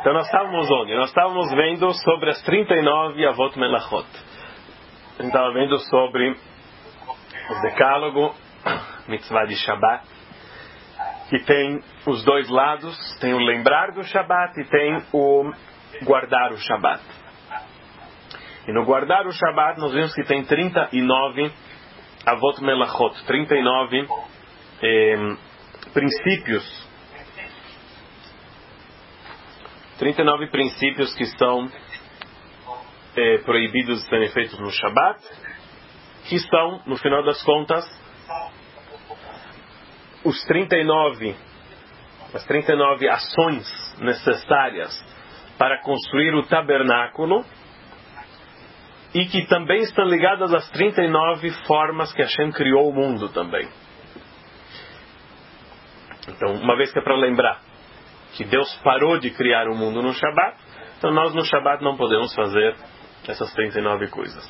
Então nós estávamos onde? Nós estávamos vendo sobre as 39 Avot Melachot. A gente estava vendo sobre o Decálogo, Mitzvah de Shabbat, que tem os dois lados, tem o lembrar do Shabbat e tem o guardar o Shabbat. E no guardar o Shabbat nós vimos que tem 39 Avot Melachot, 39 princípios. 39 princípios que são proibidos de serem feitos no Shabbat, que são, no final das contas, as 39 ações necessárias para construir o tabernáculo, e que também estão ligadas às 39 formas que Hashem criou o mundo também. Então, uma vez que é para lembrar que Deus parou de criar o mundo no Shabbat, então nós no Shabbat não podemos fazer essas 39 coisas.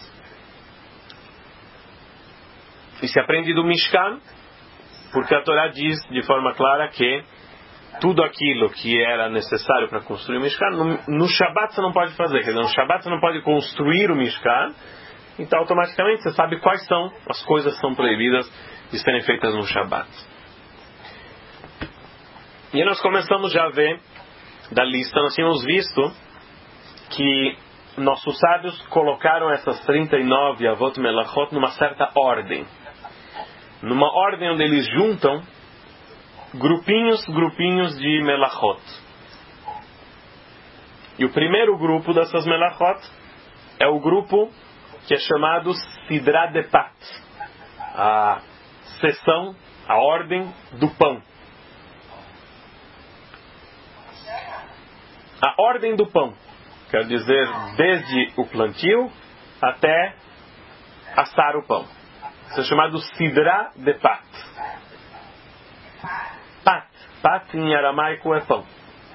E se aprende do Mishkan, porque a Torá diz de forma clara que tudo aquilo que era necessário para construir o Mishkan, no Shabbat você não pode fazer. Quer dizer, no Shabbat você não pode construir o Mishkan, então automaticamente você sabe quais são as coisas que são proibidas de serem feitas no Shabbat. E aí nós começamos já a ver da lista, nós tínhamos visto que nossos sábios colocaram essas 39 Avot Melachot numa certa ordem. Numa ordem onde eles juntam grupinhos de Melachot. E o primeiro grupo dessas Melachot é o grupo que é chamado Sidra de Pat, a seção, a ordem do pão. A ordem do pão, quer dizer, desde o plantio até assar o pão. Isso é chamado Sidra de Pat. Pat em aramaico é pão.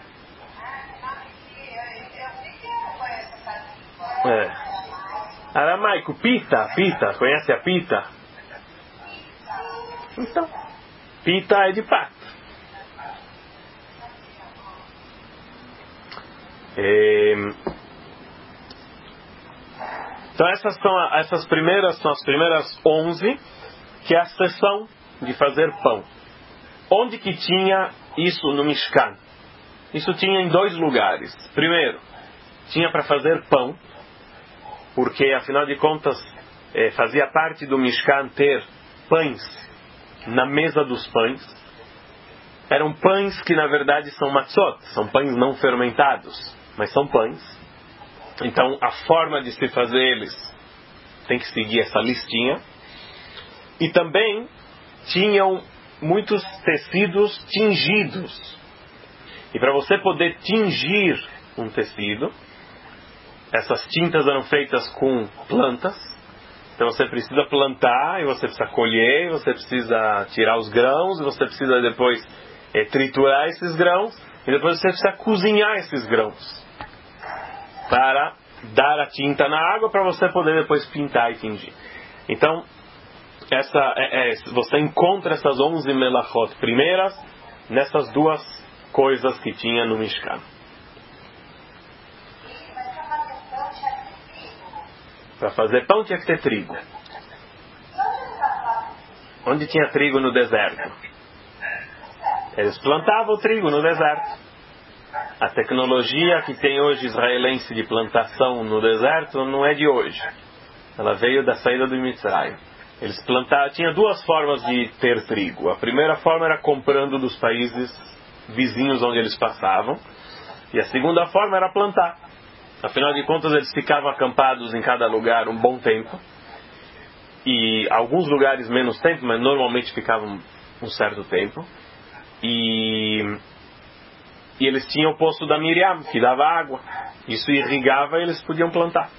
Aramaico, pita, conhece a pita? Então, pita é de pato. Então essas são as primeiras 11, que é a seção de fazer pão. Onde que tinha isso no Mishkan? Isso tinha em dois lugares. Primeiro, tinha para fazer pão, porque afinal de contas fazia parte do Mishkan ter pães na mesa dos pães. Eram pães que na verdade são matzot, são pães não fermentados, mas são pães. Então a forma de se fazer eles tem que seguir essa listinha. E também tinham muitos tecidos tingidos. E para você poder tingir um tecido, essas tintas eram feitas com plantas. Então você precisa plantar, e você precisa colher, e você precisa tirar os grãos, e você precisa depois triturar esses grãos, e depois você precisa cozinhar esses grãos para dar a tinta na água para você poder depois pintar e tingir. Então você encontra essas 11 melachot primeiras nessas duas coisas que tinha no Mishkan. Para fazer pão tinha que ter trigo. Onde tinha trigo no deserto? Eles plantavam o trigo no deserto. A tecnologia que tem hoje israelense de plantação no deserto não é de hoje. Ela veio da saída do Mitzrayim. Eles plantavam, tinha duas formas de ter trigo. A primeira forma era comprando dos países vizinhos onde eles passavam. E a segunda forma era plantar. Afinal de contas, eles ficavam acampados em cada lugar um bom tempo. E alguns lugares menos tempo, mas normalmente ficavam um certo tempo. E eles tinham o poço da Miriam, que dava água. Isso irrigava e eles podiam plantar.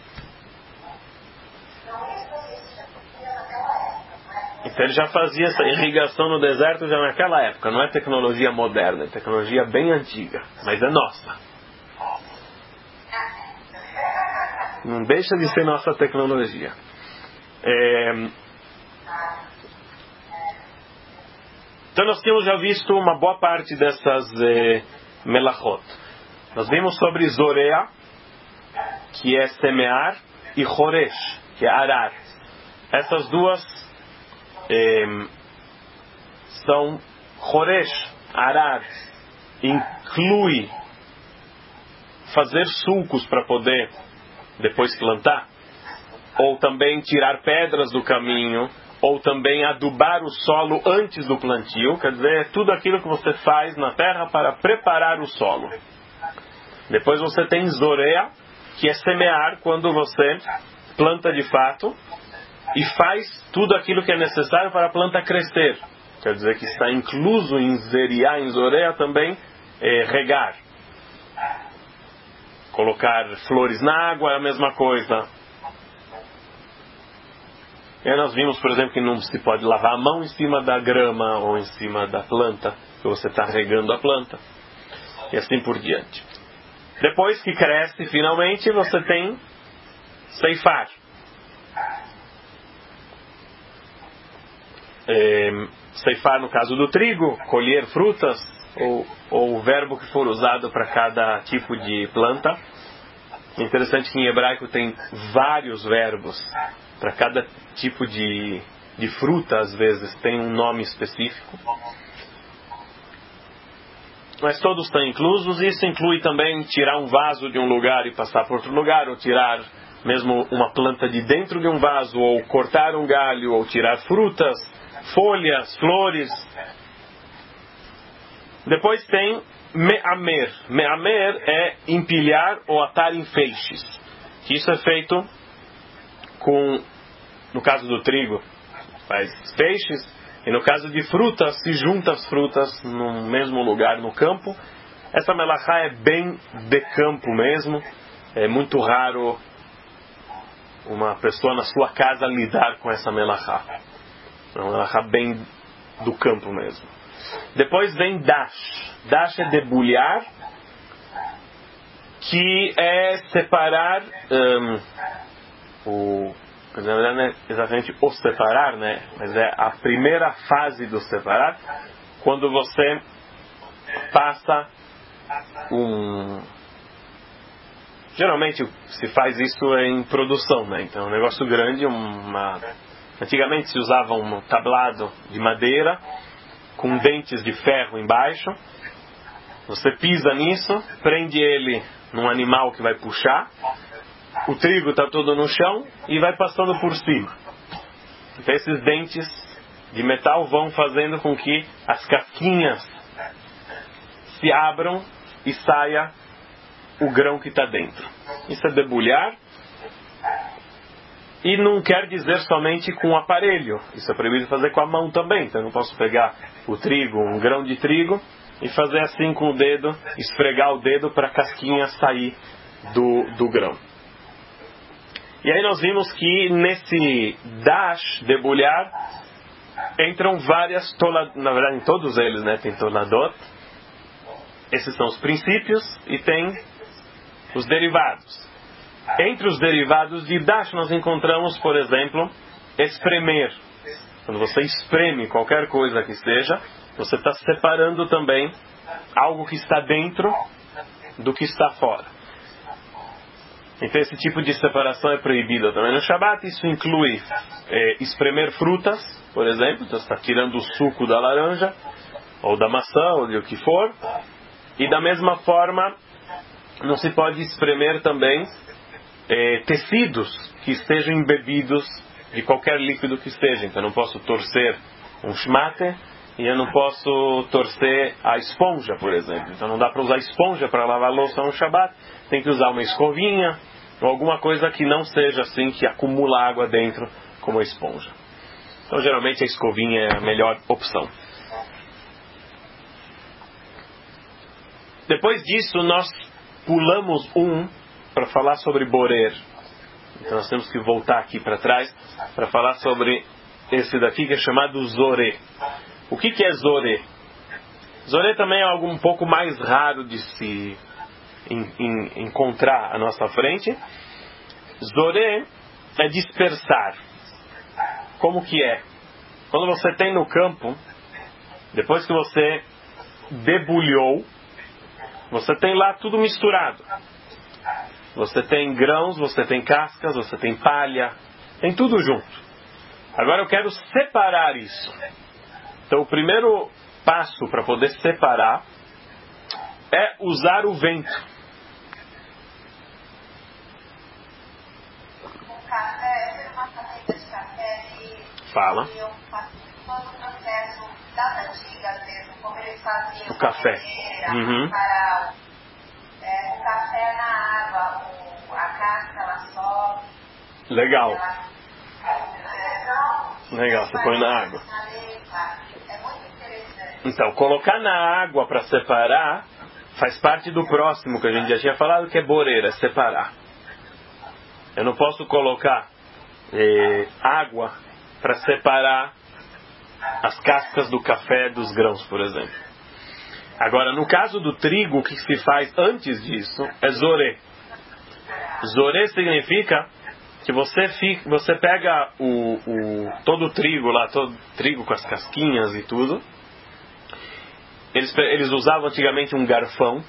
Então ele já fazia essa irrigação no deserto já naquela época. Não é tecnologia moderna, é tecnologia bem antiga, mas é nossa. Não deixa de ser nossa tecnologia. Então nós tínhamos já visto uma boa parte dessas melachot. Nós vimos sobre Zorea, que é semear, e Choresh, que é arar. Essas duas são Choresh, arar, inclui fazer sulcos para poder depois plantar, ou também tirar pedras do caminho, ou também adubar o solo antes do plantio, quer dizer, é tudo aquilo que você faz na terra para preparar o solo. Depois você tem Zorea, que é semear, quando você planta de fato e faz tudo aquilo que é necessário para a planta crescer. Quer dizer que está incluso em Zeriá, em Zorea também, regar. Colocar flores na água é a mesma coisa. E nós vimos, por exemplo, que não se pode lavar a mão em cima da grama ou em cima da planta, que você está regando a planta. E assim por diante. Depois que cresce, finalmente, você tem ceifar. Ceifar no caso do trigo, colher frutas, ou o verbo que for usado para cada tipo de planta. É interessante que em hebraico tem vários verbos. Para cada tipo de fruta, às vezes, tem um nome específico. Mas todos estão inclusos. Isso inclui também tirar um vaso de um lugar e passar para outro lugar, ou tirar mesmo uma planta de dentro de um vaso, ou cortar um galho, ou tirar frutas, folhas, flores. Depois tem me'amer. Me'amer é empilhar ou atar em feixes. Isso é feito no caso do trigo, faz feixes, e no caso de frutas, se junta as frutas no mesmo lugar no campo. Essa melachá é bem de campo mesmo. É muito raro uma pessoa na sua casa lidar com essa melachá. É uma melachá bem do campo mesmo. Depois vem dash. Dash é debulhar, que é separar na verdade não é exatamente o separar, né? Mas é a primeira fase do separar, quando você passa geralmente se faz isso em produção, né? Então é um negócio grande, antigamente se usava um tablado de madeira com dentes de ferro embaixo. Você pisa nisso, prende ele num animal que vai puxar. O trigo está todo no chão e vai passando por cima. Então esses dentes de metal vão fazendo com que as casquinhas se abram e saia o grão que está dentro. Isso é debulhar. E não quer dizer somente com o aparelho. Isso é proibido fazer com a mão também. Então eu não posso pegar o trigo, um grão de trigo, e fazer assim com o dedo, esfregar o dedo para a casquinha sair do grão. E aí nós vimos que nesse dash, debulhar, entram várias na verdade em todos eles, né, tem toladot. Esses são os princípios e tem os derivados. Entre os derivados de dash nós encontramos, por exemplo, espremer. Quando você espreme qualquer coisa que seja, você está separando também algo que está dentro do que está fora. Então esse tipo de separação é proibido também no Shabat. Isso inclui espremer frutas, por exemplo. Então você está tirando o suco da laranja, ou da maçã, ou de o que for. E da mesma forma, não se pode espremer também tecidos que estejam embebidos de qualquer líquido que esteja. Então eu não posso torcer um shmate e eu não posso torcer a esponja, por exemplo. Então não dá para usar esponja para lavar louça no Shabat. Tem que usar uma escovinha ou alguma coisa que não seja assim, que acumula água dentro, como a esponja. Então geralmente a escovinha é a melhor opção. Depois disso nós pulamos para falar sobre borer. Então nós temos que voltar aqui para trás para falar sobre esse daqui que é chamado Zoré. O que é Zoré? Zoré também é algo um pouco mais raro de se encontrar à nossa frente. Zoré é dispersar. Como que é? Quando você tem no campo, depois que você debulhou, você tem lá tudo misturado. Você tem grãos, você tem cascas, você tem palha, tem tudo junto. Agora eu quero separar isso. Então o primeiro passo para poder separar é usar o vento. O café, eu tenho uma fazenda de café Fala. e eu faço todo o processo das antigas mesmo, como eles faziam O café. Para o café na água, a casca ela sobe. Legal. Então, Legal, você põe na água. É muito interessante. Então, colocar na água para separar faz parte do próximo que a gente já tinha falado, que é borer, é separar. Eu não posso colocar água para separar as cascas do café dos grãos, por exemplo. Agora, no caso do trigo, o que se faz antes disso é zorê. Zorê significa que você pega todo o trigo lá, todo trigo com as casquinhas e tudo. Eles usavam antigamente um garfão.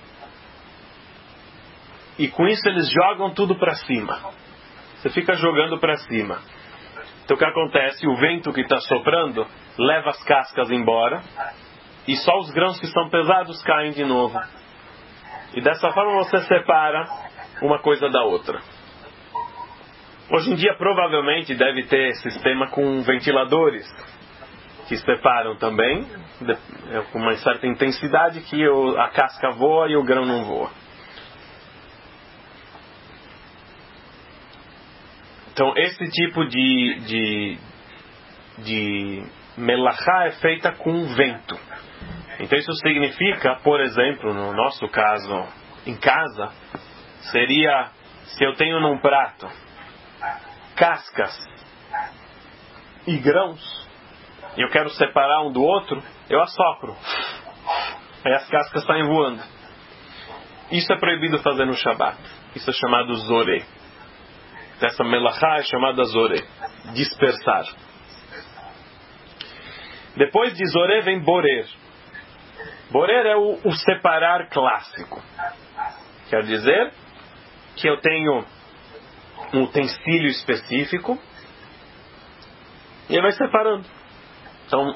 E com isso eles jogam tudo para cima. Você fica jogando para cima. Então o que acontece? O vento que está soprando leva as cascas embora. E só os grãos que são pesados caem de novo. E dessa forma você separa uma coisa da outra. Hoje em dia provavelmente deve ter sistema com ventiladores que separam também, com uma certa intensidade, que a casca voa e o grão não voa. Então esse tipo de melachá é feita com vento. Então isso significa, por exemplo, no nosso caso, em casa, seria, se eu tenho num prato cascas e grãos, e eu quero separar um do outro, eu assopro. Aí as cascas saem voando. Isso é proibido fazer no Shabat. Isso é chamado zoré. Essa melachá é chamada zoré. Dispersar. Depois de zoré vem borer. Borer é o separar clássico. Quer dizer que eu tenho um utensílio específico e ele vai separando. Então,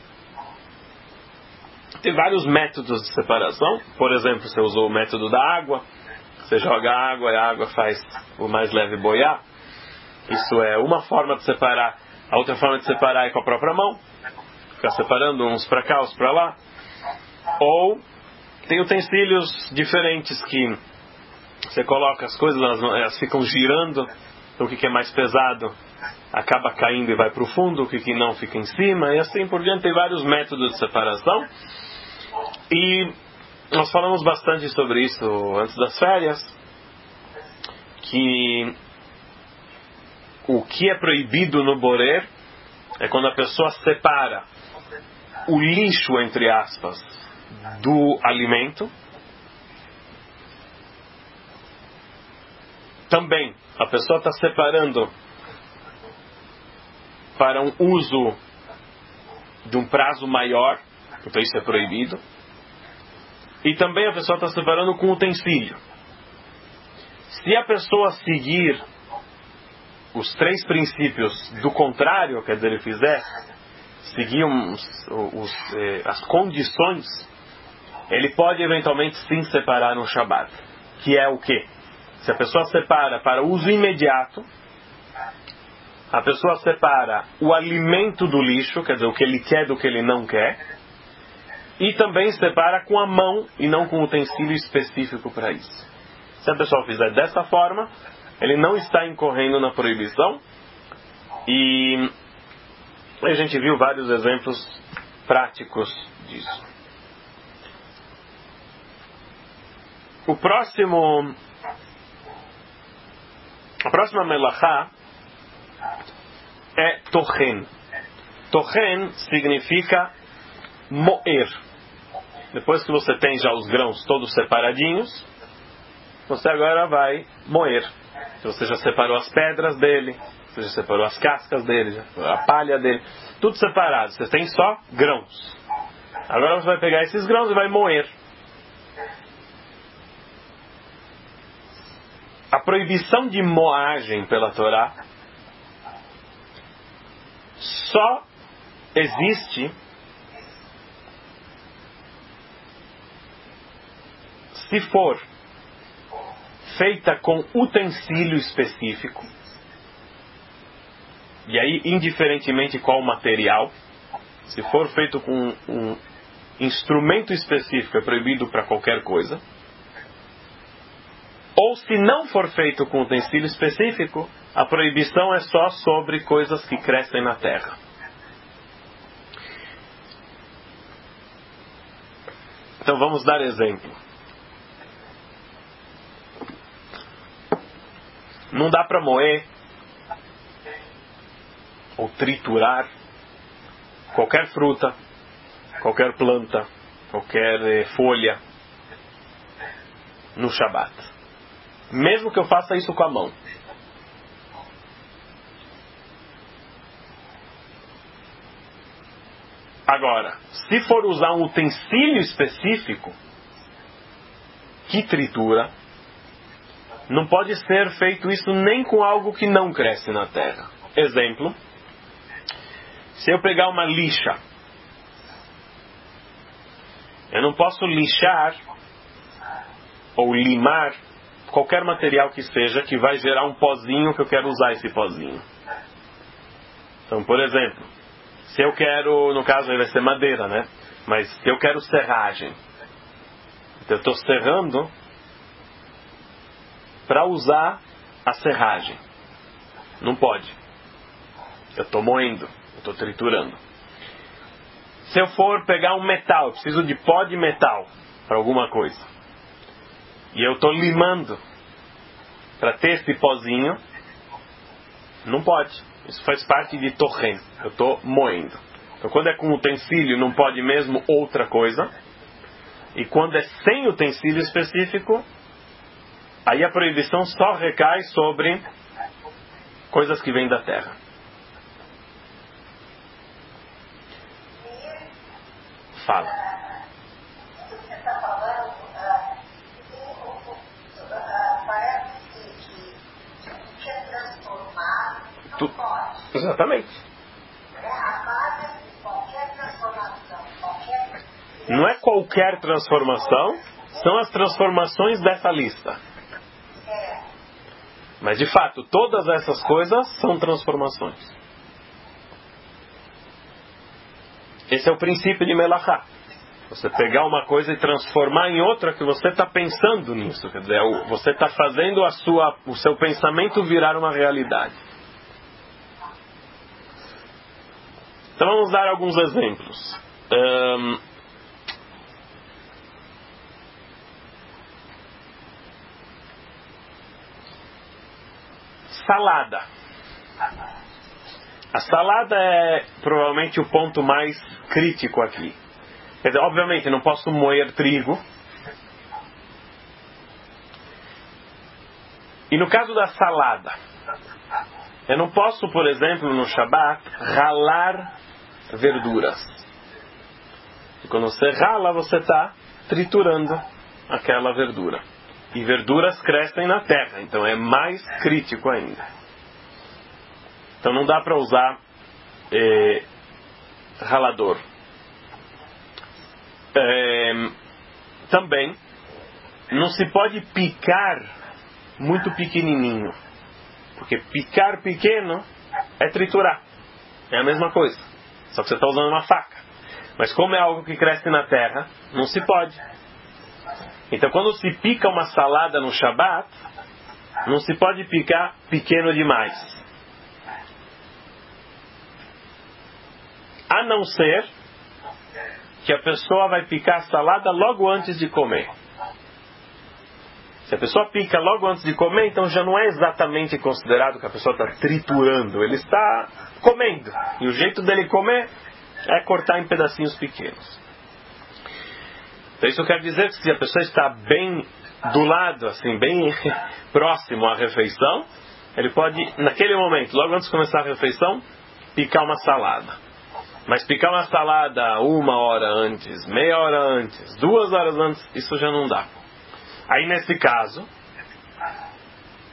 tem vários métodos de separação. Por exemplo, você usou o método da água. Você joga água e a água faz o mais leve boiar. Isso é uma forma de separar. A outra forma de separar é com a própria mão. Ficar separando uns para cá, uns para lá. Ou tem utensílios diferentes que você coloca as coisas, elas ficam girando. Então o que é mais pesado acaba caindo e vai para o fundo, o que não fica em cima. E assim por diante, tem vários métodos de separação. E nós falamos bastante sobre isso antes das férias, que o que é proibido no borer é quando a pessoa separa o lixo, entre aspas, do alimento. Também a pessoa está separando para um uso de um prazo maior, então isso é proibido. E também a pessoa está separando com utensílio. Se a pessoa seguir os 3 princípios do contrário, quer dizer, ele fizer, seguir as condições, ele pode eventualmente sim separar no Shabat. Que é o quê? Se a pessoa separa para uso imediato, a pessoa separa o alimento do lixo, quer dizer, o que ele quer do que ele não quer, e também separa com a mão e não com um utensílio específico para isso. Se a pessoa fizer dessa forma, ele não está incorrendo na proibição. E a gente viu vários exemplos práticos disso. A próxima melachá é tochen. Tochen significa moer. Depois que você tem já os grãos todos separadinhos, você agora vai moer. Você já separou as pedras dele, você já separou as cascas dele, a palha dele, tudo separado. Você tem só grãos. Agora você vai pegar esses grãos e vai moer. a proibição de moagem pela Torá só existe se for feita com utensílio específico, e aí indiferentemente qual material, se for feito com um instrumento específico é proibido para qualquer coisa, ou se não for feito com utensílio específico, a proibição é só sobre coisas que crescem na terra. Então vamos dar exemplo. Não dá para moer ou triturar qualquer fruta, qualquer planta, qualquer folha no Shabat. Mesmo que eu faça isso com a mão. Agora, se for usar um utensílio específico que tritura, não pode ser feito isso nem com algo que não cresce na terra. Exemplo, se eu pegar uma lixa, eu não posso lixar ou limar qualquer material que seja que vai gerar um pozinho que eu quero usar esse pozinho. Então, por exemplo, se eu quero, no caso aí vai ser madeira, né? Mas se eu quero serragem, então eu estou serrando para usar a serragem. Não pode. Eu estou moendo, eu estou triturando. Se eu for pegar um metal, eu preciso de pó de metal para alguma coisa, e eu estou limando para ter esse pozinho, não pode. Isso faz parte de torrent. Eu estou moendo. Então quando é com utensílio não pode mesmo outra coisa. E quando é sem utensílio específico, aí a proibição só recai sobre coisas que vêm da terra. Fala. Você está falando, parece que é transformado, não pode. Exatamente. A base de qualquer transformação, Não é qualquer transformação, são as transformações dessa lista. Mas de fato, todas essas coisas são transformações. Esse é o princípio de Melachá. Você pegar uma coisa e transformar em outra que você está pensando nisso. Quer dizer, você está fazendo o seu pensamento virar uma realidade. Então vamos dar alguns exemplos. Salada. A salada é provavelmente o ponto mais crítico aqui. Quer dizer, obviamente, eu não posso moer trigo. E no caso da salada, eu não posso, por exemplo, no Shabat, ralar verduras. E quando você rala, você está triturando aquela verdura. E verduras crescem na terra, então é mais crítico ainda. Então não dá para usar ralador. Também não se pode picar muito pequenininho, porque picar pequeno é triturar, é a mesma coisa, só que você está usando uma faca. Mas como é algo que cresce na terra, não se pode. Então quando se pica uma salada no Shabat, não se pode picar pequeno demais, a não ser que a pessoa vai picar a salada logo antes de comer. Se a pessoa pica logo antes de comer, então já não é exatamente considerado que a pessoa está triturando. Ele está comendo. E o jeito dele comer é cortar em pedacinhos pequenos. Então isso quer dizer que se a pessoa está bem do lado, assim, bem próximo à refeição, ele pode, naquele momento, logo antes de começar a refeição, picar uma salada. Mas picar uma salada 1 hora antes, meia hora antes, 2 horas antes, isso já não dá. Aí nesse caso,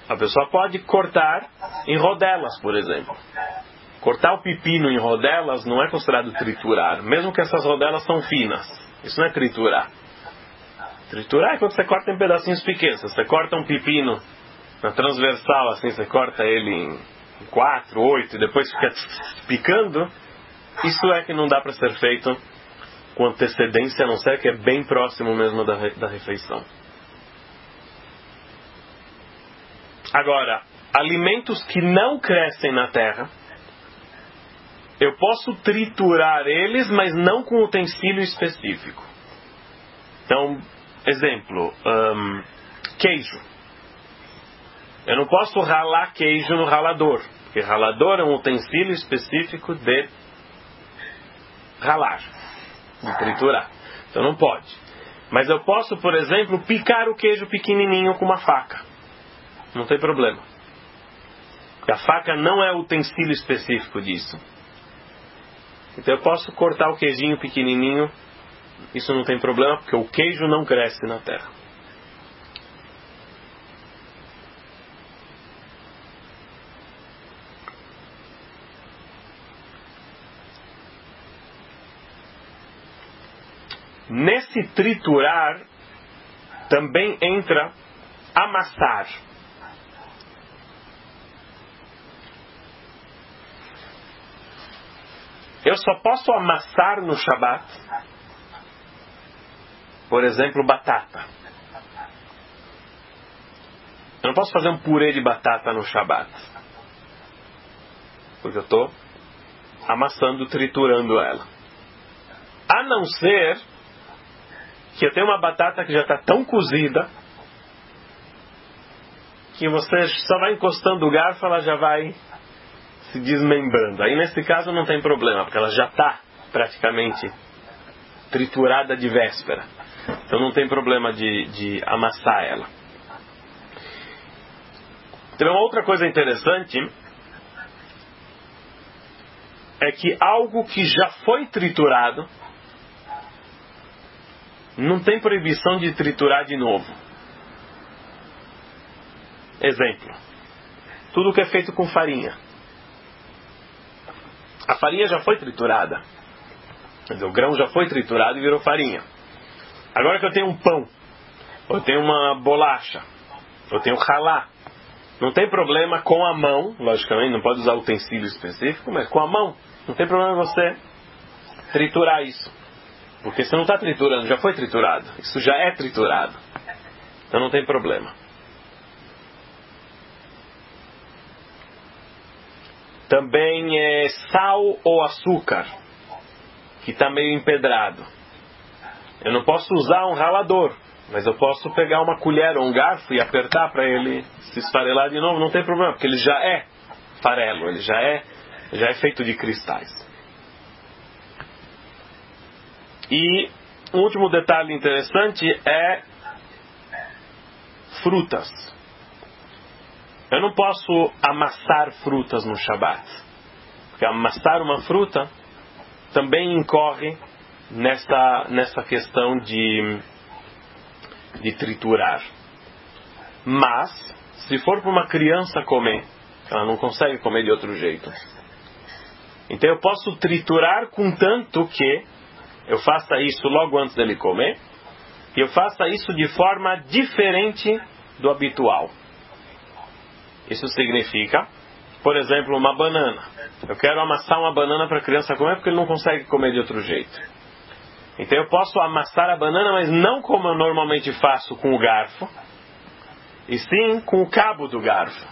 A pessoa pode cortar em rodelas, por exemplo. Cortar o pepino em rodelas não é considerado triturar, mesmo que essas rodelas são finas. Isso não é triturar. Triturar é quando você corta em pedacinhos pequenos. Você corta um pepino na transversal, assim, você corta ele em 4, 8 e depois fica picando. Isso é que não dá para ser feito com antecedência, a não ser que é bem próximo mesmo da refeição. Agora, alimentos que não crescem na terra, eu posso triturar eles, mas não com utensílio específico. Então, exemplo, queijo. Eu não posso ralar queijo no ralador, porque ralador é um utensílio específico de ralar, de triturar. Então não pode. Mas eu posso, por exemplo, picar o queijo pequenininho com uma faca. Não tem problema. Porque a faca não é o utensílio específico disso. Então eu posso cortar o queijinho pequenininho. Isso não tem problema, porque o queijo não cresce na terra. Nesse triturar também entra amassar. Eu só posso amassar no Shabat, por exemplo, batata. Eu não posso fazer um purê de batata no Shabat, porque eu estou amassando, triturando ela. A não ser que eu tenho uma batata que já está tão cozida que você só vai encostando o garfo, ela já vai se desmembrando. Aí nesse caso não tem problema, porque ela já está praticamente triturada de véspera. Então não tem problema de amassar ela. Então uma outra coisa interessante é que algo que já foi triturado não tem proibição de triturar de novo. Exemplo. Tudo que é feito com farinha. A farinha já foi triturada. Quer dizer, o grão já foi triturado e virou farinha. Agora que eu tenho um pão, ou eu tenho uma bolacha, ou eu tenho ralá, não tem problema com a mão, logicamente, não pode usar utensílio específico, mas com a mão, não tem problema você triturar isso. Porque você não está triturando, já foi triturado. Isso já é triturado. Então não tem problema. Também é sal ou açúcar, que está meio empedrado. Eu não posso usar um ralador, mas eu posso pegar uma colher ou um garfo e apertar para ele se esfarelar de novo. Não tem problema, porque ele já é farelo, ele já é feito de cristais. E um último detalhe interessante é frutas. Eu não posso amassar frutas no Shabat, porque amassar uma fruta também incorre nessa questão de triturar. Mas, se for para uma criança comer, ela não consegue comer de outro jeito. Então eu posso triturar contanto que eu faça isso logo antes dele comer, e eu faça isso de forma diferente do habitual. Isso significa, por exemplo, uma banana. Eu quero amassar uma banana para a criança comer porque ele não consegue comer de outro jeito. Então eu posso amassar a banana, mas não como eu normalmente faço com o garfo, e sim com o cabo do garfo.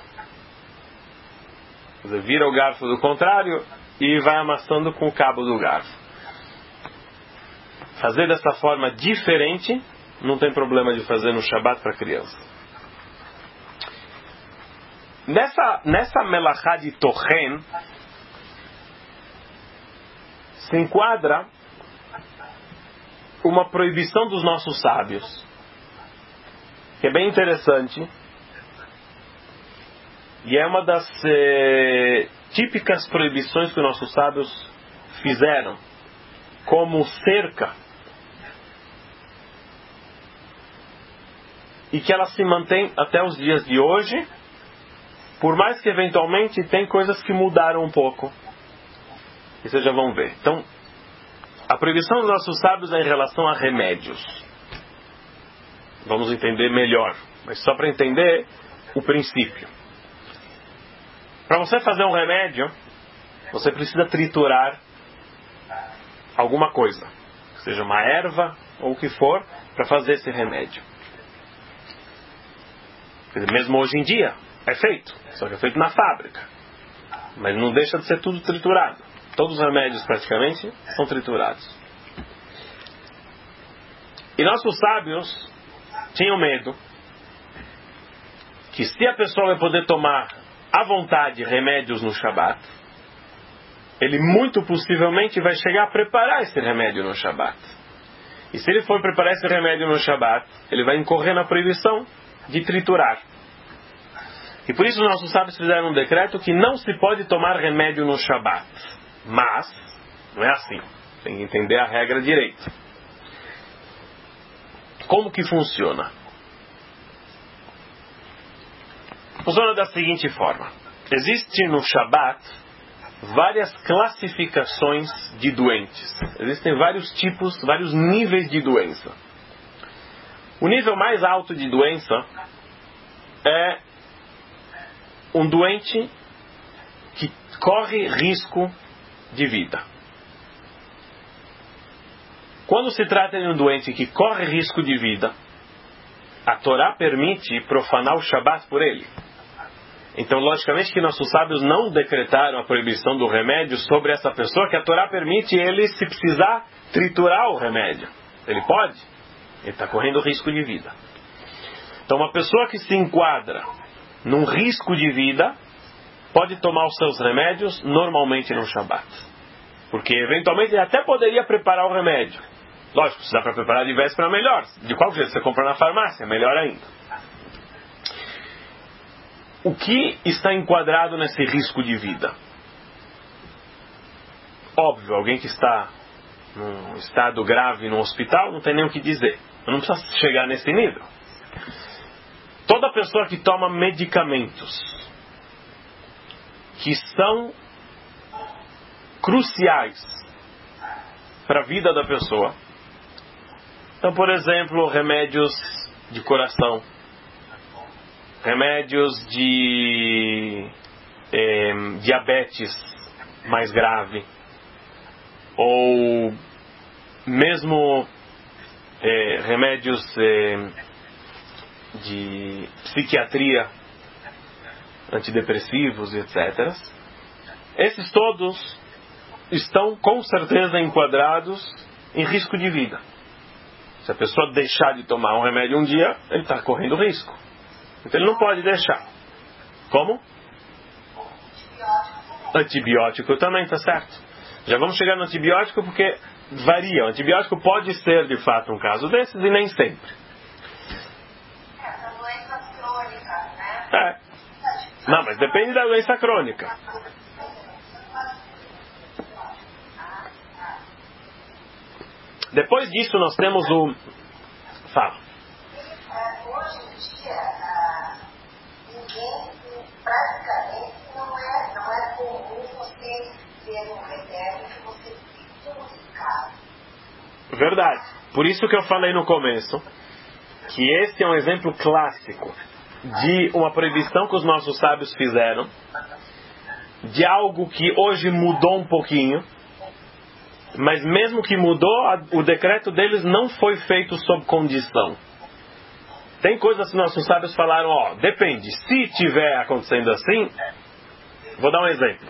Você vira o garfo do contrário e vai amassando com o cabo do garfo. Fazer dessa forma diferente, não tem problema de fazer no Shabat para criança. Nessa melachá de tochen, se enquadra uma proibição dos nossos sábios, que é bem interessante, e é uma das típicas proibições que os nossos sábios fizeram, como cerca, e que ela se mantém até os dias de hoje, Por mais que eventualmente tem coisas que mudaram um pouco. E vocês já vão ver. Então, a proibição dos nossos sábios é em relação a remédios. Vamos entender melhor. Mas só para entender o princípio. Para você fazer um remédio, você precisa triturar alguma coisa. Seja uma erva ou o que for, para fazer esse remédio. Quer dizer, mesmo hoje em dia, é feito. Só que é feito na fábrica. Mas não deixa de ser tudo triturado. Todos os remédios, praticamente, são triturados. E nossos sábios tinham medo que se a pessoa vai poder tomar à vontade remédios no Shabat, ele muito possivelmente vai chegar a preparar esse remédio no Shabat. E se ele for preparar esse remédio no Shabat, ele vai incorrer na proibição de triturar. E por isso os nossos sábios fizeram um decreto que não se pode tomar remédio no Shabat. Mas, não é assim. Tem que entender a regra direito. Como que funciona? Funciona da seguinte forma. Existe no Shabat várias classificações de doentes. Existem vários tipos, vários níveis de doença. O nível mais alto de doença é um doente que corre risco de vida. Quando se trata de um doente que corre risco de vida, a Torá permite profanar o Shabat por ele. Então, logicamente que nossos sábios não decretaram a proibição do remédio sobre essa pessoa, que a Torá permite ele, se precisar, triturar o remédio. Ele pode? Ele está correndo risco de vida. Então, uma pessoa que se enquadra num risco de vida, pode tomar os seus remédios normalmente no Shabat. Porque, eventualmente, ele até poderia preparar o remédio. Lógico, se dá para preparar de véspera, melhor. De qual jeito? Você compra na farmácia, melhor ainda. O que está enquadrado nesse risco de vida? Óbvio, alguém que está num estado grave no hospital, não tem nem o que dizer. Eu não precisa chegar nesse nível. Toda pessoa que toma medicamentos que são cruciais para a vida da pessoa. Então, por exemplo, remédios de coração, remédios de diabetes mais grave, ou mesmo remédios de psiquiatria, antidepressivos, etc. Esses todos estão com certeza enquadrados em risco de vida. Se a pessoa deixar de tomar um remédio um dia, ele está correndo risco. Então ele não pode deixar. Como? Antibiótico também, está certo. Já vamos chegar no antibiótico porque varia. O antibiótico pode ser de fato um caso desses e nem sempre. São doenças crônicas, né? Não, mas depende da doença crônica. Depois disso nós temos o... Fala. Hoje em dia, ninguém, praticamente, não é comum você ter um remédio que você use em casa. Verdade. Por isso que eu falei no começo que esse é um exemplo clássico de uma proibição que os nossos sábios fizeram, de algo que hoje mudou um pouquinho, mas mesmo que mudou, o decreto deles não foi feito sob condição. Tem coisas que nossos sábios falaram, depende, se tiver acontecendo assim, vou dar um exemplo.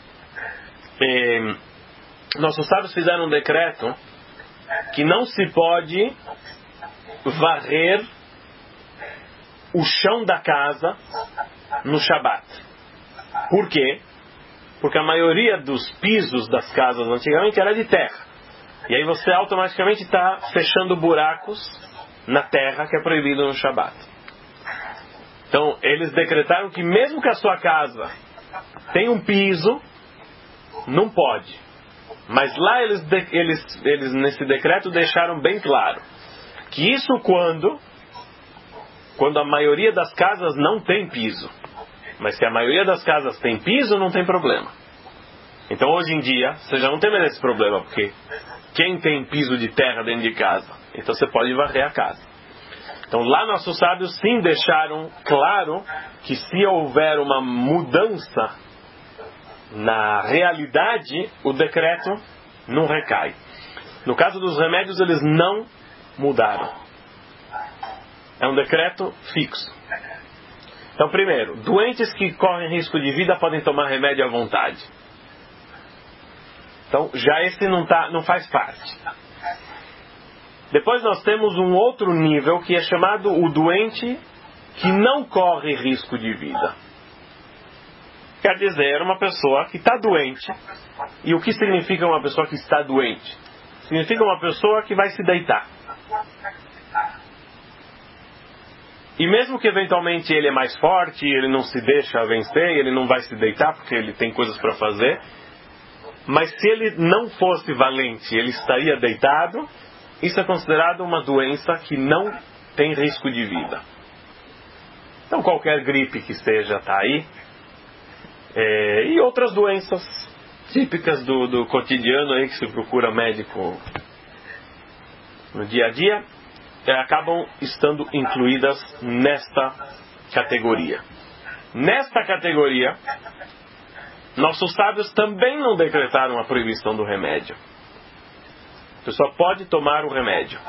Nossos sábios fizeram um decreto que não se pode varrer o chão da casa no Shabat. Por quê? Porque a maioria dos pisos das casas antigamente era de terra. E aí você automaticamente está fechando buracos na terra, que é proibido no Shabat. Então, eles decretaram que mesmo que a sua casa tenha um piso, não pode. Mas lá eles nesse decreto deixaram bem claro que isso quando a maioria das casas não tem piso. Mas se a maioria das casas tem piso, não tem problema. Então hoje em dia, você já não tem mais esse problema, porque quem tem piso de terra dentro de casa? Então você pode varrer a casa. Então lá nossos sábios sim deixaram claro que se houver uma mudança na realidade, o decreto não recai. No caso dos remédios, eles não mudaram. É um decreto fixo. Então, primeiro, doentes que correm risco de vida podem tomar remédio à vontade. Então, já esse não faz parte. Depois nós temos um outro nível que é chamado o doente que não corre risco de vida. Quer dizer, uma pessoa que está doente. E o que significa uma pessoa que está doente? Significa uma pessoa que vai se deitar. E mesmo que eventualmente ele é mais forte, ele não se deixa vencer, ele não vai se deitar porque ele tem coisas para fazer. Mas se ele não fosse valente, ele estaria deitado. Isso é considerado uma doença que não tem risco de vida. Então qualquer gripe que seja está aí. E outras doenças típicas do cotidiano aí que se procura médico no dia a dia, acabam estando incluídas nesta categoria. Nesta categoria, nossos sábios também não decretaram a proibição do remédio. A pessoa pode tomar o remédio.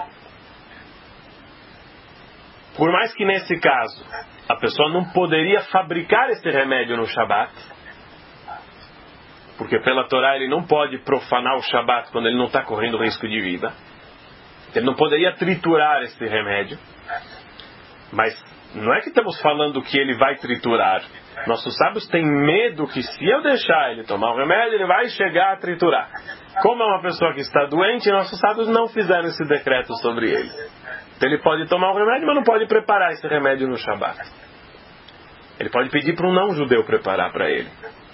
Por mais que nesse caso a pessoa não poderia fabricar esse remédio no Shabat, porque pela Torá ele não pode profanar o Shabat quando ele não está correndo risco de vida. Ele não poderia triturar esse remédio. Mas não é que estamos falando que ele vai triturar. Nossos sábios têm medo que se eu deixar ele tomar o remédio, ele vai chegar a triturar. Como é uma pessoa que está doente, nossos sábios não fizeram esse decreto sobre ele. Então ele pode tomar o remédio, mas não pode preparar esse remédio no Shabat. Ele pode pedir para um não-judeu preparar para ele.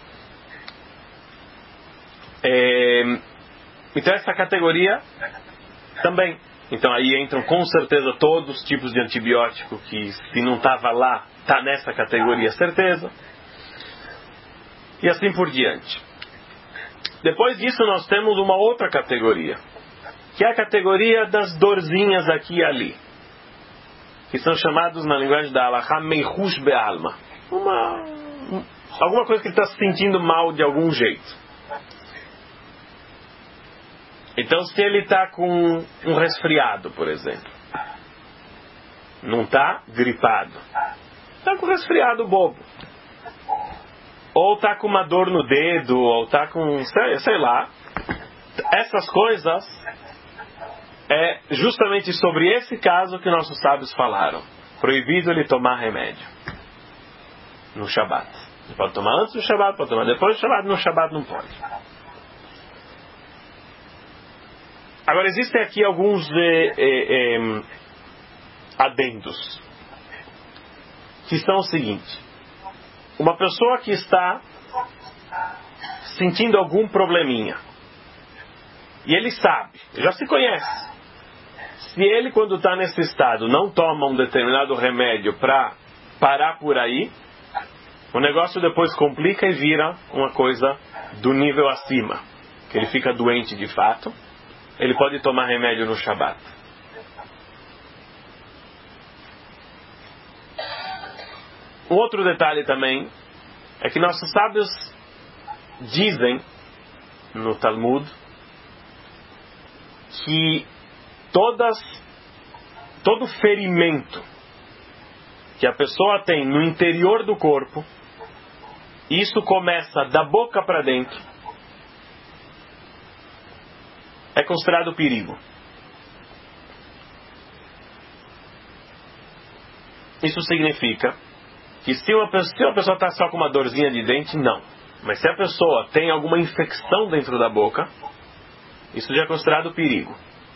Então essa categoria também. Então aí entram com certeza todos os tipos de antibiótico que se não estava lá, está nessa categoria, certeza. E assim por diante. Depois disso nós temos uma outra categoria, que é a categoria das dorzinhas aqui e ali, que são chamados na linguagem da Halakha Meichush Be'alma. Alguma coisa que ele está se sentindo mal de algum jeito. Então se ele está com um resfriado, por exemplo, não está gripado, está com resfriado bobo, ou está com uma dor no dedo, ou está com, sei lá, essas coisas é justamente sobre esse caso que nossos sábios falaram. Proibido ele tomar remédio no Shabat. Ele pode tomar antes do Shabat, pode tomar depois do Shabat, no Shabat não pode. Agora, existem aqui alguns adendos, que são o seguinte. Uma pessoa que está sentindo algum probleminha, e ele sabe, já se conhece, se ele quando está nesse estado não toma um determinado remédio para parar por aí, o negócio depois complica e vira uma coisa do nível acima, que ele fica doente de fato. Ele pode tomar remédio no Shabat. Um outro detalhe também é que nossos sábios dizem no Talmud que todo ferimento que a pessoa tem no interior do corpo, isso começa da boca para dentro, é considerado perigo. Isso significa que se uma pessoa está só com uma dorzinha de dente, não. Mas se a pessoa tem alguma infecção dentro da boca, isso já é considerado perigo.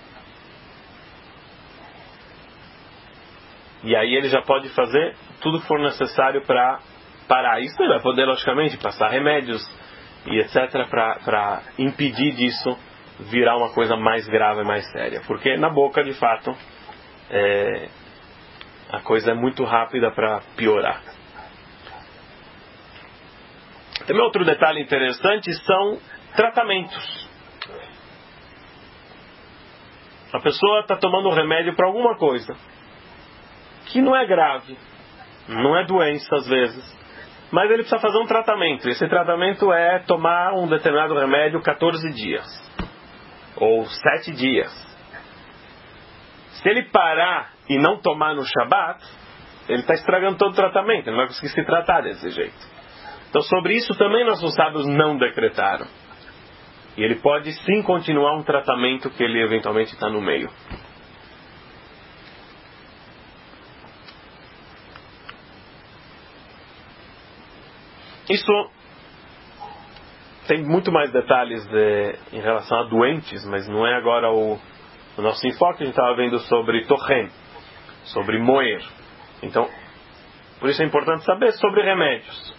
E aí ele já pode fazer tudo que for necessário para parar. Isso ele vai poder, logicamente, passar remédios e etc. para impedir disso virar uma coisa mais grave, mais séria. Porque na boca, de fato, a coisa é muito rápida para piorar. Também outro detalhe interessante são tratamentos. A pessoa está tomando remédio para alguma coisa que não é grave, não é doença às vezes, mas ele precisa fazer um tratamento. Esse tratamento é tomar um determinado remédio 14 dias ou 7 dias. Se ele parar e não tomar no Shabat, ele está estragando todo o tratamento, ele não vai conseguir se tratar desse jeito. Então sobre isso também nossos sábios não decretaram. E ele pode sim continuar um tratamento que ele eventualmente está no meio. Isso tem muito mais detalhes em relação a doentes, mas não é agora o nosso enfoque. A gente estava vendo sobre Tochen, sobre moer. Então, por isso é importante saber sobre remédios.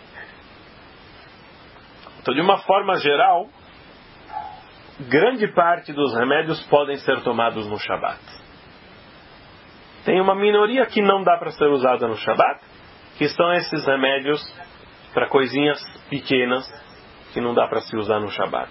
Então, de uma forma geral, grande parte dos remédios podem ser tomados no Shabat. Tem uma minoria que não dá para ser usada no Shabat, que são esses remédios para coisinhas pequenas que não dá para se usar no Shabat.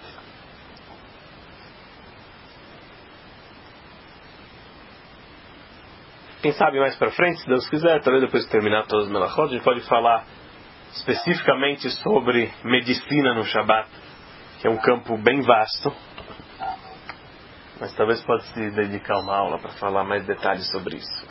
Quem sabe mais para frente, se Deus quiser, talvez depois de terminar todas as melachot, a gente pode falar especificamente sobre medicina no Shabat, que é um campo bem vasto, mas talvez possa se dedicar uma aula para falar mais detalhes sobre isso.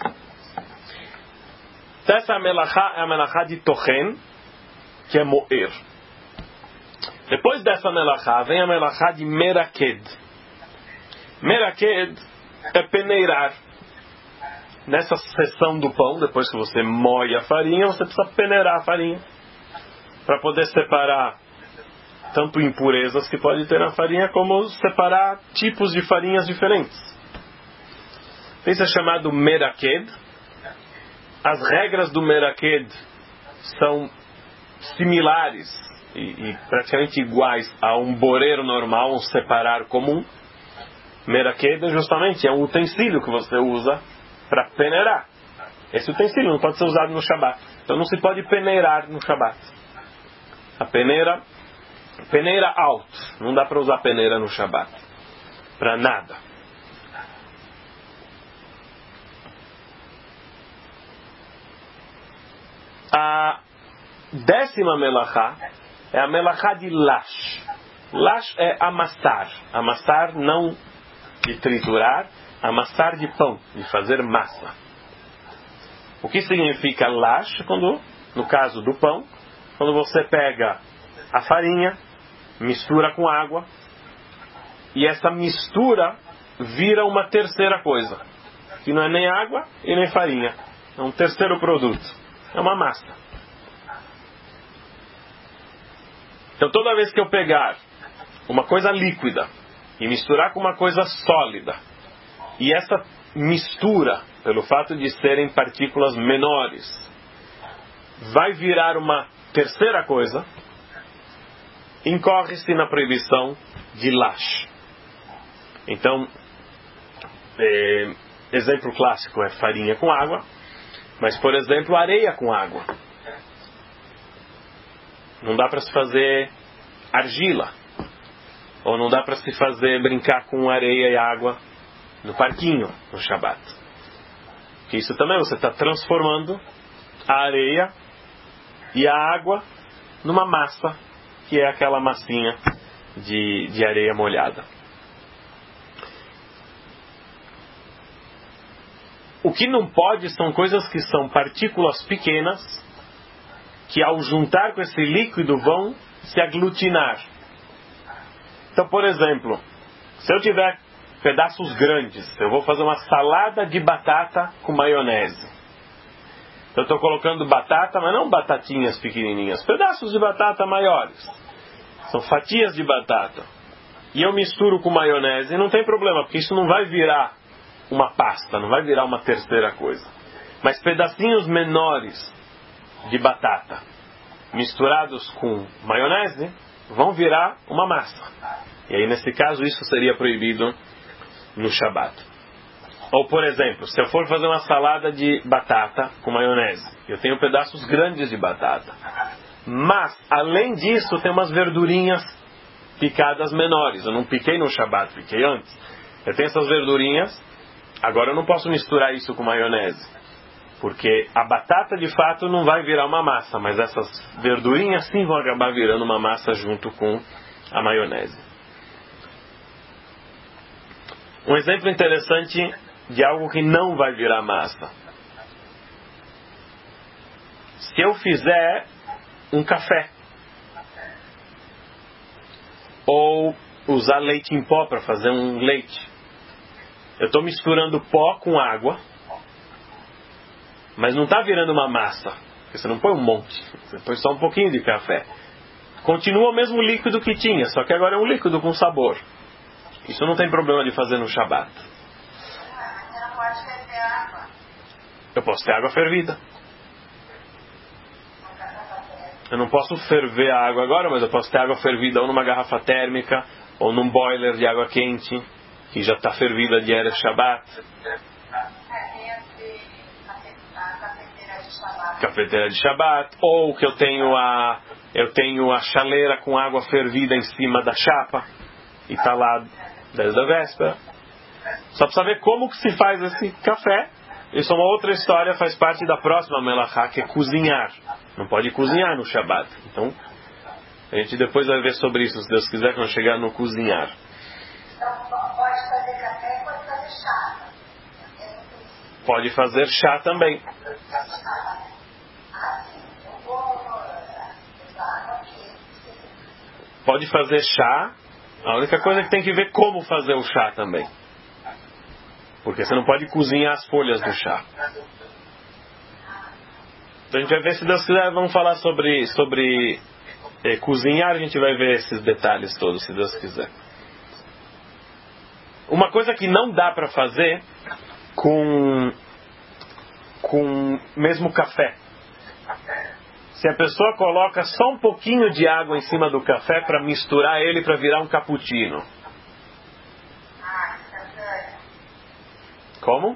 Então essa melachá é a melachá de Tochen, que é moer. Depois dessa melachá vem a melachá de meraked. Meraked é peneirar. Nessa seção do pão, depois que você moe a farinha, você precisa peneirar a farinha para poder separar tanto impurezas que pode ter na farinha, como separar tipos de farinhas diferentes. Isso é chamado meraked. As regras do meraked são similares e praticamente iguais a um boreiro normal, um separar comum. Meraked justamente é um utensílio que você usa para peneirar. Esse utensílio não pode ser usado no Shabat. Então não se pode peneirar no Shabat. A peneira alto. Não dá para usar peneira no Shabat. Para nada. A 10ª melachá é a melachá de lash. Lash é amassar. Amassar não de triturar, amassar de pão, de fazer massa. O que significa lash? Quando, no caso do pão, quando você pega a farinha, mistura com água, e essa mistura vira uma terceira coisa, que não é nem água e nem farinha. É um terceiro produto. É uma massa. Então toda vez que eu pegar uma coisa líquida e misturar com uma coisa sólida, e essa mistura, pelo fato de serem partículas menores, vai virar uma terceira coisa, incorre-se na proibição de lash. Então, exemplo clássico é farinha com água, mas, por exemplo, areia com água. Não dá para se fazer argila, ou não dá para se fazer brincar com areia e água no parquinho, no Shabat. Porque isso também você está transformando a areia e a água numa massa, que é aquela massinha de areia molhada. O que não pode são coisas que são partículas pequenas, que ao juntar com esse líquido vão se aglutinar. Então, por exemplo, se eu tiver pedaços grandes, eu vou fazer uma salada de batata com maionese. Eu estou colocando batata, mas não batatinhas pequenininhas, pedaços de batata maiores. São fatias de batata. E eu misturo com maionese, e não tem problema, porque isso não vai virar uma pasta, não vai virar uma terceira coisa. Mas pedacinhos menores de batata, misturados com maionese, vão virar uma massa. E aí, nesse caso, isso seria proibido no Shabat. Ou, por exemplo, se eu for fazer uma salada de batata com maionese, eu tenho pedaços grandes de batata. Mas, além disso, tem umas verdurinhas picadas menores. Eu não piquei no Shabat, piquei antes. Eu tenho essas verdurinhas. Agora eu não posso misturar isso com maionese. Porque a batata, de fato, não vai virar uma massa. Mas essas verdurinhas sim vão acabar virando uma massa junto com a maionese. Um exemplo interessante de algo que não vai virar massa. Se eu fizer um café, ou usar leite em pó para fazer um leite, eu estou misturando pó com água, mas não está virando uma massa, porque você não põe um monte, você põe só um pouquinho de café. Continua o mesmo líquido que tinha, só que agora é um líquido com sabor. Isso não tem problema de fazer no Shabat. Mas você não pode ferver água. Eu posso ter água fervida. Eu não posso ferver a água agora, mas eu posso ter água fervida ou numa garrafa térmica, ou num boiler de água quente, que já está fervida de Erev Shabat. Cafeteira de Shabat. Ou que eu tenho a chaleira com água fervida em cima da chapa, e está lá desde a véspera. Só para saber como que se faz esse café. Isso é uma outra história, faz parte da próxima melachá, que é cozinhar. Não pode cozinhar no Shabat. Então, a gente depois vai ver sobre isso, se Deus quiser, quando chegar no cozinhar. Então, pode fazer café, pode fazer chá. Pode fazer chá também. Pode fazer chá. A única coisa é que tem que ver como fazer o chá também. Porque você não pode cozinhar as folhas do chá. Então a gente vai ver, se Deus quiser, vamos falar sobre cozinhar, a gente vai ver esses detalhes todos, se Deus quiser. Uma coisa que não dá para fazer com mesmo café. Se a pessoa coloca só um pouquinho de água em cima do café para misturar ele para virar um cappuccino. Como?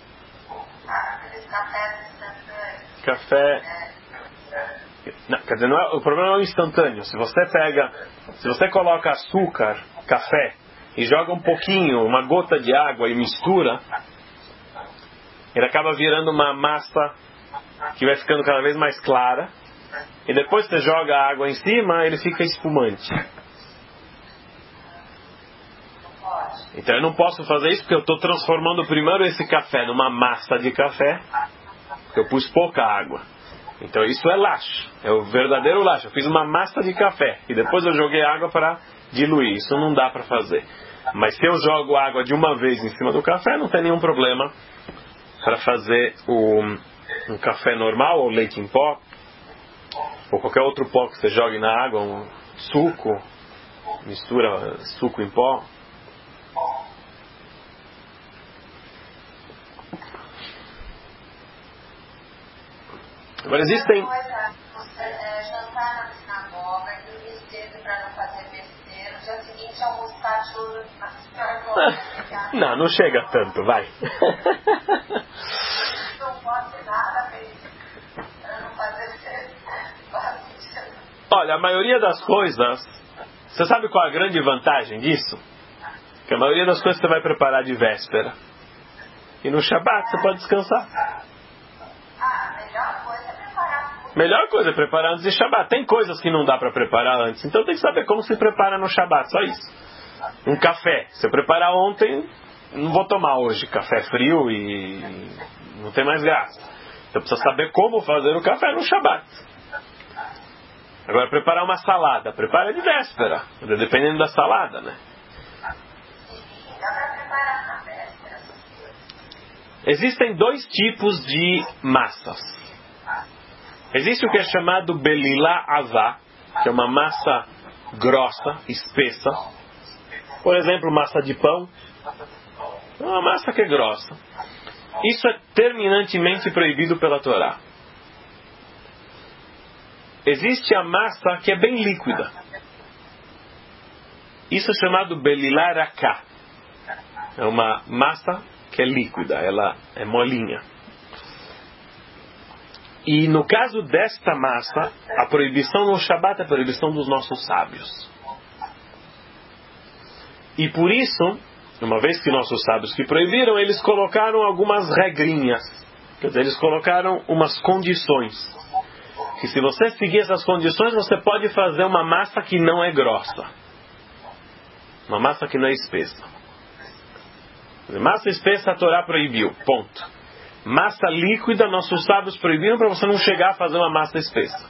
Café. Não, quer dizer, o problema é o instantâneo. Se você coloca açúcar, café, e joga um pouquinho, uma gota de água e mistura, ele acaba virando uma massa que vai ficando cada vez mais clara. E depois você joga a água em cima, ele fica espumante. Então eu não posso fazer isso porque eu estou transformando primeiro esse café numa massa de café, porque eu pus pouca água. Então isso é lash, é o verdadeiro lash. Eu fiz uma massa de café e depois eu joguei água para diluir. Isso não dá para fazer. Mas se eu jogo água de uma vez em cima do café, não tem nenhum problema para fazer um café normal, ou leite em pó, ou qualquer outro pó que você jogue na água, um suco, mistura suco em pó. Agora existem... jantar na sinagoga, dormir cedo para não fazer besteira, no dia seguinte almoçar tudo na sinagoga. Não chega tanto, vai. Não pode nada para não fazer Olha, a maioria das coisas... Você sabe qual é a grande vantagem disso? Que a maioria das coisas você vai preparar de véspera. E no Shabat você pode descansar. Melhor coisa é preparar antes de Shabat. Tem coisas que não dá para preparar antes, então tem que saber como se prepara no Shabat, só isso. Um café, se eu preparar ontem, não vou tomar hoje café frio e não tem mais graça. Então precisa saber como fazer o café no Shabat. Agora, preparar uma salada, prepara de véspera, dependendo da salada, né? Existem dois tipos de massas. Existe o que é chamado Belilá Avá, que é uma massa grossa, espessa. Por exemplo, massa de pão. É uma massa que é grossa. Isso é terminantemente proibido pela Torá. Existe a massa que é bem líquida. Isso é chamado Belilá Raká. É uma massa que é líquida, ela é molinha. E no caso desta massa, a proibição no Shabat é a proibição dos nossos sábios. E por isso, uma vez que nossos sábios que proibiram, eles colocaram algumas regrinhas. Quer dizer, eles colocaram umas condições. Que se você seguir essas condições, você pode fazer uma massa que não é grossa. Uma massa que não é espessa. Massa espessa a Torá proibiu, ponto. Massa líquida, nossos sábios proibiram para você não chegar a fazer uma massa espessa.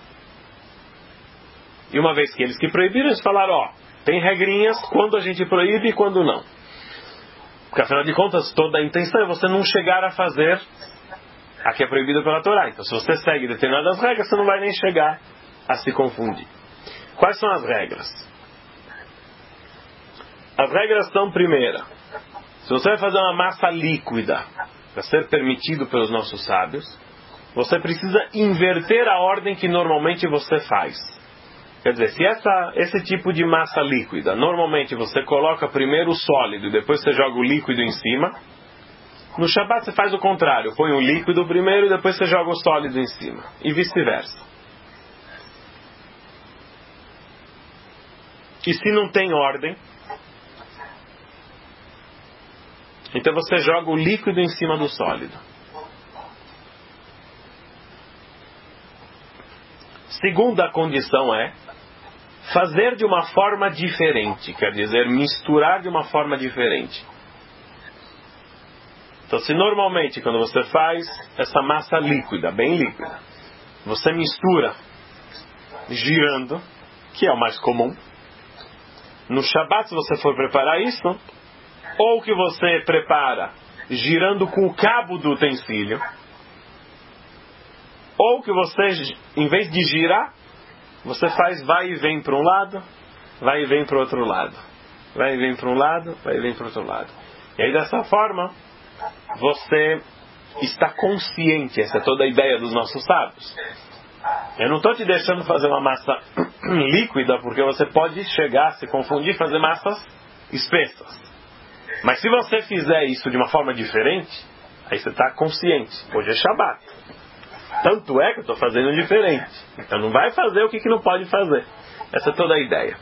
E uma vez que eles que proibiram, eles falaram, ó, tem regrinhas quando a gente proíbe e quando não. Porque afinal de contas, toda a intenção é você não chegar a fazer a que é proibido pela Torá. Então se você segue determinadas regras, você não vai nem chegar a se confundir. Quais são as regras? As regras são, primeira, se você vai fazer uma massa líquida para ser permitido pelos nossos sábios, você precisa inverter a ordem que normalmente você faz. Quer dizer, se esse tipo de massa líquida, normalmente você coloca primeiro o sólido e depois você joga o líquido em cima, no Shabat você faz o contrário, põe o líquido primeiro e depois você joga o sólido em cima, e vice-versa. E se não tem ordem, então você joga o líquido em cima do sólido. Segunda condição é fazer de uma forma diferente, quer dizer, misturar de uma forma diferente. Então, se normalmente, quando você faz essa massa líquida, bem líquida, você mistura girando, que é o mais comum, no Shabat, se você for preparar isso, ou que você prepara girando com o cabo do utensílio, ou que você, em vez de girar, você faz vai e vem para um lado, vai e vem para o outro lado. Vai e vem para um lado, vai e vem para o outro lado. E aí dessa forma, você está consciente, essa é toda a ideia dos nossos sábios. Eu não estou te deixando fazer uma massa líquida, porque você pode chegar a se confundir e fazer massas espessas. Mas se você fizer isso de uma forma diferente, aí você está consciente. Hoje é Shabat. Tanto é que eu estou fazendo diferente. Então não vai fazer o que não pode fazer. Essa é toda a ideia.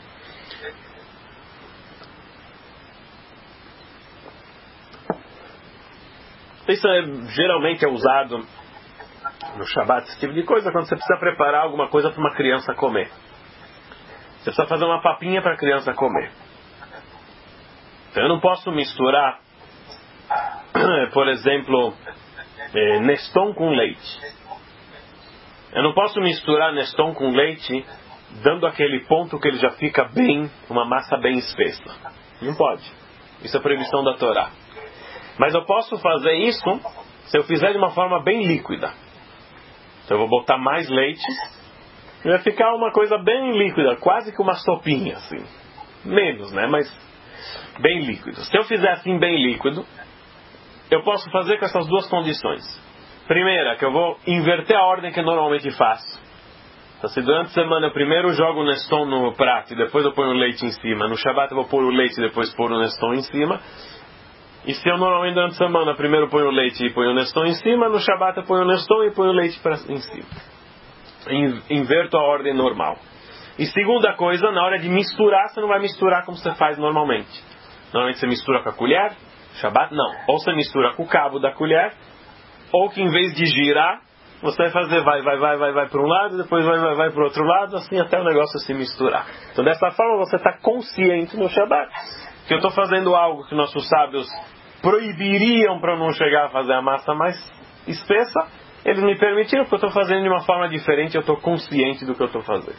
Isso geralmente é usado no Shabat, esse tipo de coisa, quando você precisa preparar alguma coisa para uma criança comer. Você precisa fazer uma papinha para a criança comer. Então eu não posso misturar, por exemplo, Neston com leite. Eu não posso misturar Neston com leite dando aquele ponto que ele já fica bem, uma massa bem espessa. Não pode. Isso é proibição da Torá. Mas eu posso fazer isso se eu fizer de uma forma bem líquida. Então eu vou botar mais leite e vai ficar uma coisa bem líquida, quase que uma sopinha assim. Menos, né? Mas bem líquido. Se eu fizer assim bem líquido, eu posso fazer com essas duas condições. Primeira, que eu vou inverter a ordem que eu normalmente faço. Então, se durante a semana eu primeiro jogo o Neston no prato e depois eu ponho o leite em cima, no Shabat eu vou pôr o leite e depois pôr o Neston em cima. E se eu normalmente durante a semana primeiro ponho o leite e ponho o Neston em cima, no Shabat eu ponho o Neston e ponho o leite em cima. Inverto a ordem normal. E segunda coisa, na hora de misturar, você não vai misturar como você faz normalmente. Normalmente você mistura com a colher, Shabat não. Ou você mistura com o cabo da colher, ou que em vez de girar, você vai fazer vai para um lado, depois vai para o outro lado, assim até o negócio se misturar. Então dessa forma você está consciente no Shabat que eu estou fazendo algo que nossos sábios proibiriam para eu não chegar a fazer a massa mais espessa. Eles me permitiram porque eu estou fazendo de uma forma diferente, eu estou consciente do que eu estou fazendo.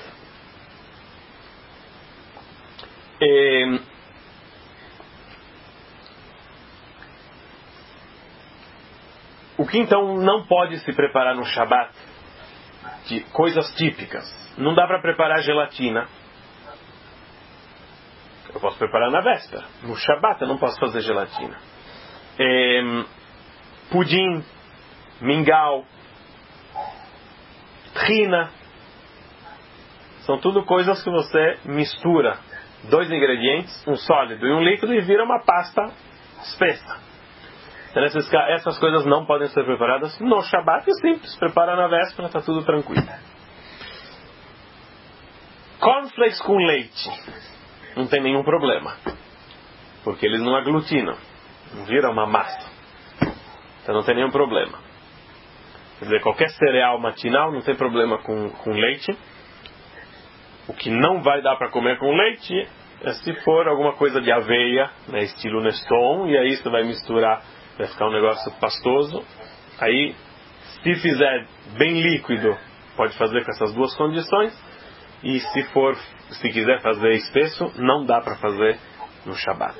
O que então não pode se preparar no Shabat? De coisas típicas. Não dá para preparar gelatina. Eu posso preparar na véspera. No Shabat eu não posso fazer gelatina. Pudim, mingau, trina. São tudo coisas que você mistura dois ingredientes, um sólido e um líquido, e vira uma pasta espessa. Então, essas coisas não podem ser preparadas no Shabat, é simples, prepara na véspera, está tudo tranquilo. Cornflakes com leite, não tem nenhum problema, porque eles não aglutinam, não viram uma massa, então não tem nenhum problema. Quer dizer, qualquer cereal matinal não tem problema com leite. O que não vai dar para comer com leite é se for alguma coisa de aveia, né, estilo Neston, e aí você vai misturar, vai ficar um negócio pastoso. Aí, se fizer bem líquido, pode fazer com essas duas condições. E se quiser fazer espesso, não dá para fazer no Shabat.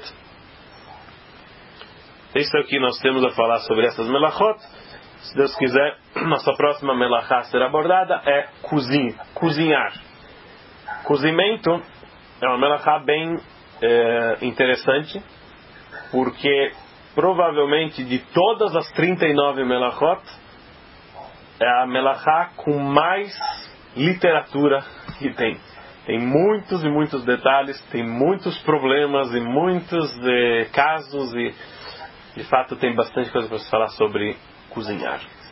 Isso é o que nós temos a falar sobre essas melachot. Se Deus quiser, nossa próxima melachá a ser abordada é cozinhar. Cozimento é uma melachá bem interessante, porque provavelmente de todas as 39 melachot, é a melachá com mais literatura que tem. Tem muitos e muitos detalhes, tem muitos problemas e muitos casos, e de fato tem bastante coisa para se falar sobre cozinhar.